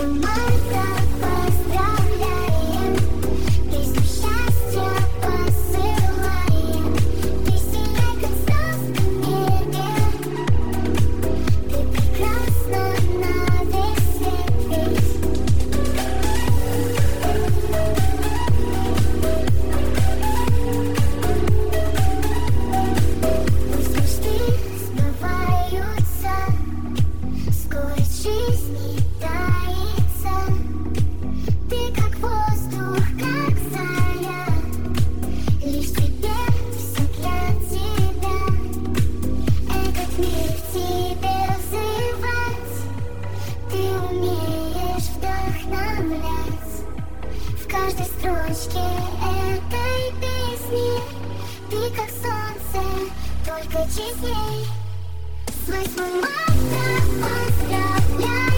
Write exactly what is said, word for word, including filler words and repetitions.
марта поздравляем, песню счастья посылаем. Ты сияй, как звезд в небе, ты прекрасна на весь свет весь. Пусть мечты сбываются, скорость жизни тается. Ты как воздух, как заря, лишь тебе, все для тебя. Этот мир в тебе взрывать, ты умеешь вдохновлять. В каждой строчке этой песни ты как солнце, только честней. С восьмым марта поздравляю.